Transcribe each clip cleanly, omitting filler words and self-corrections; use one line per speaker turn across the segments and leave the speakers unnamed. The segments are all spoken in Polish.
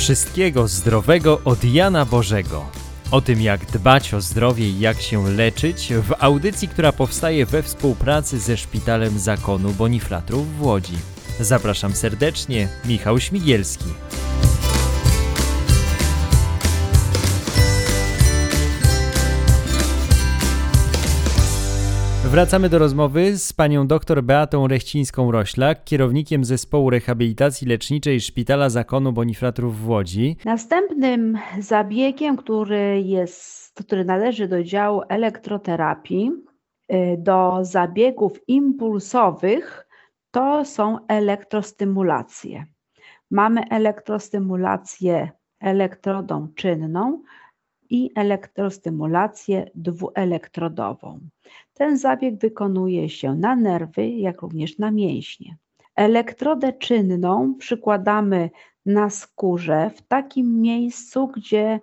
Wszystkiego zdrowego od Jana Bożego. O tym, jak dbać o zdrowie i jak się leczyć, w audycji, która powstaje we współpracy ze Szpitalem Zakonu Bonifratrów w Łodzi. Zapraszam serdecznie, Michał Śmigielski. Wracamy do rozmowy z panią dr Beatą Rechcińską-Roślak, kierownikiem Zespołu Rehabilitacji Leczniczej Szpitala Zakonu Bonifratrów w Łodzi.
Następnym zabiegiem, który należy do działu elektroterapii, do zabiegów impulsowych, to są elektrostymulacje. Mamy elektrostymulację elektrodą czynną i elektrostymulację dwuelektrodową. Ten zabieg wykonuje się na nerwy, jak również na mięśnie. Elektrodę czynną przykładamy na skórze w takim miejscu, gdzie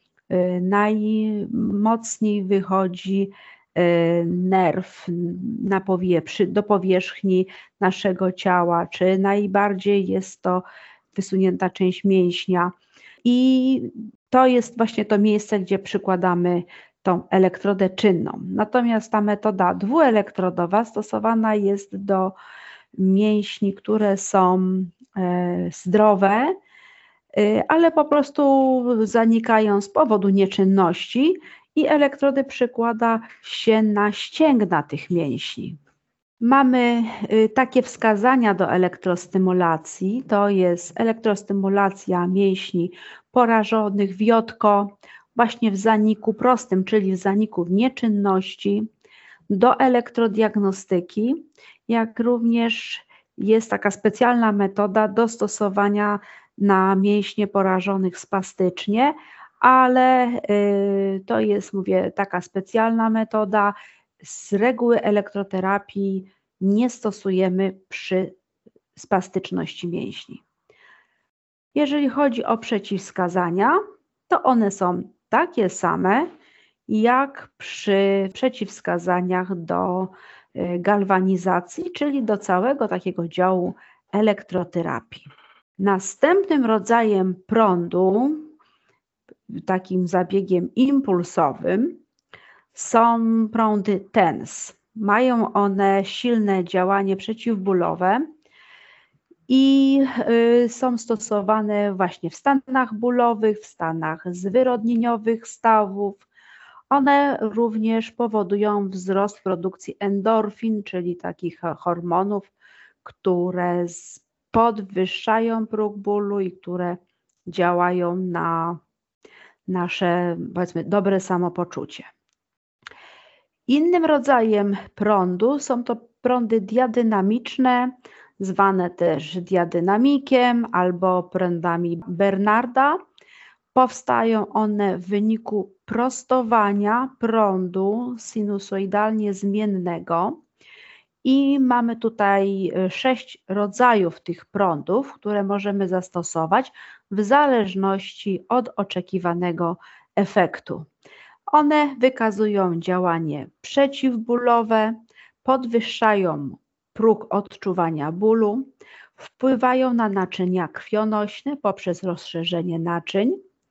najmocniej wychodzi nerw do powierzchni naszego ciała, czy najbardziej jest to wysunięta część mięśnia. I to jest właśnie to miejsce, gdzie przykładamy tą elektrodę czynną. Natomiast ta metoda dwuelektrodowa stosowana jest do mięśni, które są zdrowe, ale po prostu zanikają z powodu nieczynności i elektrody przykłada się na ścięgna tych mięśni. Mamy takie wskazania do elektrostymulacji, to jest elektrostymulacja mięśni porażonych wiotko, właśnie w zaniku prostym, czyli w zaniku w nieczynności, do elektrodiagnostyki, jak również jest taka specjalna metoda do stosowania na mięśnie porażonych spastycznie, ale to jest, mówię, taka specjalna metoda. Z reguły elektroterapii nie stosujemy przy spastyczności mięśni. Jeżeli chodzi o przeciwwskazania, to one są takie same jak przy przeciwwskazaniach do galwanizacji, czyli do całego takiego działu elektroterapii. Następnym rodzajem prądu, takim zabiegiem impulsowym, są prądy TENS. Mają one silne działanie przeciwbólowe i są stosowane właśnie w stanach bólowych, w stanach zwyrodnieniowych stawów. One również powodują wzrost produkcji endorfin, czyli takich hormonów, które podwyższają próg bólu i które działają na nasze, powiedzmy, dobre samopoczucie. Innym rodzajem prądu są to prądy diadynamiczne, zwane też diadynamikiem albo prądami Bernarda. Powstają one w wyniku prostowania prądu sinusoidalnie zmiennego i mamy tutaj 6 rodzajów tych prądów, które możemy zastosować w zależności od oczekiwanego efektu. One wykazują działanie przeciwbólowe, podwyższają próg odczuwania bólu, wpływają na naczynia krwionośne poprzez rozszerzenie naczyń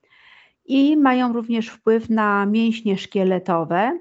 i również wpływ na mięśnie szkieletowe.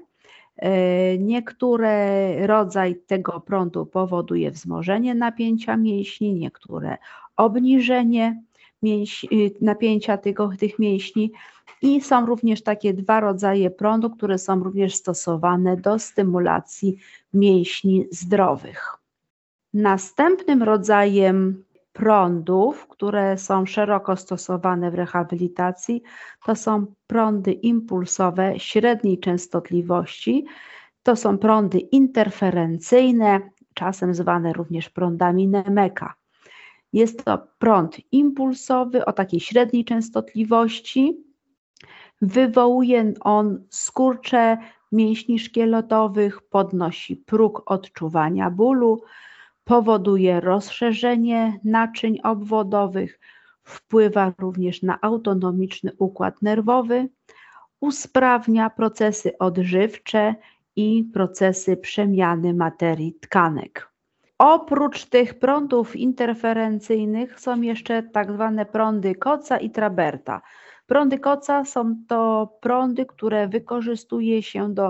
Niektóry rodzaj tego prądu powoduje wzmożenie napięcia mięśni, niektóre obniżenie napięcia tych mięśni i są również takie 2 rodzaje prądu, które są również stosowane do stymulacji mięśni zdrowych. Następnym rodzajem prądów, które są szeroko stosowane w rehabilitacji, to są prądy impulsowe średniej częstotliwości. To są prądy interferencyjne, czasem zwane również prądami Nemeka. Jest to prąd impulsowy o takiej średniej częstotliwości. Wywołuje on skurcze mięśni szkieletowych, podnosi próg odczuwania bólu, powoduje rozszerzenie naczyń obwodowych, wpływa również na autonomiczny układ nerwowy, usprawnia procesy odżywcze i procesy przemiany materii tkanek. Oprócz tych prądów interferencyjnych są jeszcze tak zwane prądy Kotza i Traberta. Prądy Kotza są to prądy, które wykorzystuje się do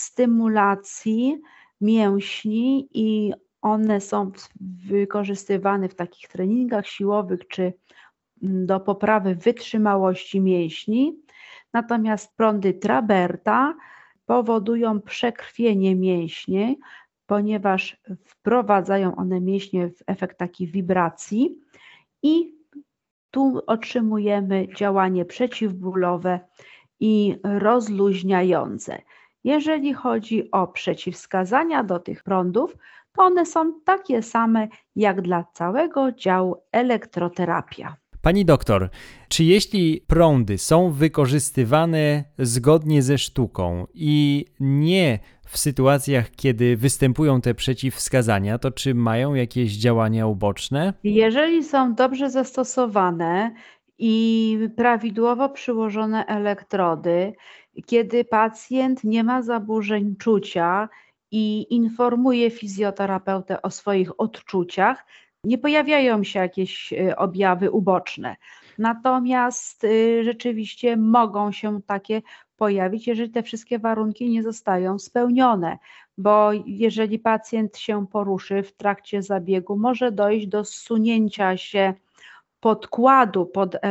stymulacji mięśni i one są wykorzystywane w takich treningach siłowych czy do poprawy wytrzymałości mięśni. Natomiast prądy Traberta powodują przekrwienie mięśni, ponieważ wprowadzają one mięśnie w efekt takiej wibracji i tu otrzymujemy działanie przeciwbólowe i rozluźniające. Jeżeli chodzi o przeciwwskazania do tych prądów, to one są takie same jak dla całego działu elektroterapia.
Pani doktor, czy jeśli prądy są wykorzystywane zgodnie ze sztuką i nie w sytuacjach, kiedy występują te przeciwwskazania, to czy mają jakieś działania uboczne?
Jeżeli są dobrze zastosowane i prawidłowo przyłożone elektrody, kiedy pacjent nie ma zaburzeń czucia i informuje fizjoterapeutę o swoich odczuciach, nie pojawiają się jakieś objawy uboczne. Natomiast rzeczywiście mogą się takie pojawić, jeżeli te wszystkie warunki nie zostają spełnione, bo jeżeli pacjent się poruszy w trakcie zabiegu, może dojść do zsunięcia się podkładu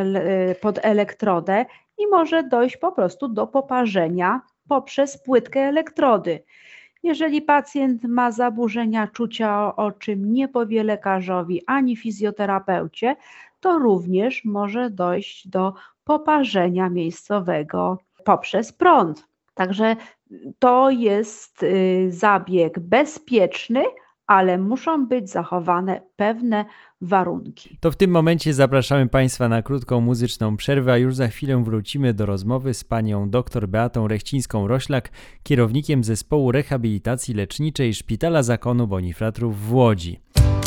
pod elektrodę i może dojść po prostu do poparzenia poprzez płytkę elektrody. Jeżeli pacjent ma zaburzenia czucia, o czym nie powie lekarzowi ani fizjoterapeucie, to również może dojść do poparzenia miejscowego poprzez prąd. Także to jest zabieg bezpieczny, ale muszą być zachowane pewne warunki.
To w tym momencie zapraszamy Państwa na krótką muzyczną przerwę, a już za chwilę wrócimy do rozmowy z panią dr Beatą Rechcińską-Roślak, kierownikiem zespołu rehabilitacji leczniczej Szpitala Zakonu Bonifratrów w Łodzi.